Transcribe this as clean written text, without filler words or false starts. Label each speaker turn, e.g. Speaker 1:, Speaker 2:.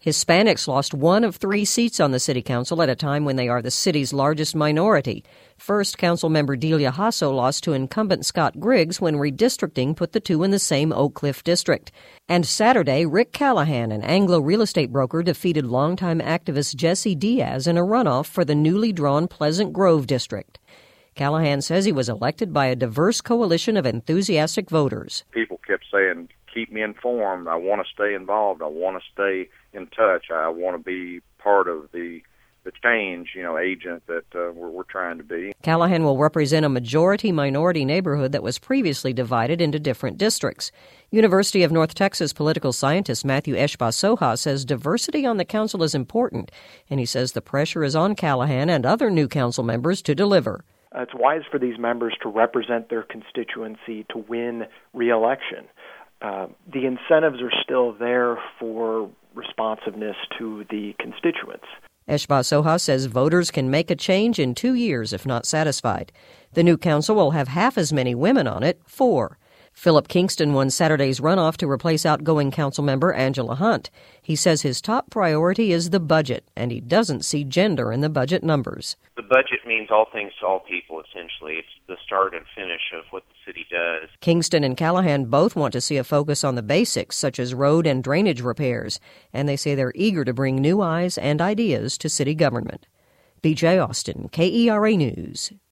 Speaker 1: Hispanics lost one of 3 seats on the city council at a time when they are the city's largest minority. First, Councilmember Delia Hasso lost to incumbent Scott Griggs when redistricting put the two in the same Oak Cliff district. And Saturday, Rick Callahan, an Anglo real estate broker, defeated longtime activist Jesse Diaz in a runoff for the newly drawn Pleasant Grove district. Callahan says he was elected by a diverse coalition of enthusiastic voters.
Speaker 2: People kept saying, keep me informed. I want to stay involved. I want to stay in touch. I want to be part of the change, agent that we're trying to be.
Speaker 1: Callahan will represent a majority-minority neighborhood that was previously divided into different districts. University of North Texas political scientist Matthew Eshba Soha says diversity on the council is important, and he says the pressure is on Callahan and other new council members to deliver.
Speaker 3: It's wise for these members to represent their constituency to win re-election. The incentives are still there for responsiveness to the constituents.
Speaker 1: Eshba Soha says voters can make a change in 2 years if not satisfied. The new council will have half as many women on it, 4. Philip Kingston won Saturday's runoff to replace outgoing councilmember Angela Hunt. He says his top priority is the budget, and he doesn't see gender in the budget numbers.
Speaker 4: The budget means all things to all people, essentially. It's the start and finish of what the city does.
Speaker 1: Kingston and Callahan both want to see a focus on the basics, such as road and drainage repairs, and they say they're eager to bring new eyes and ideas to city government. B.J. Austin, KERA News.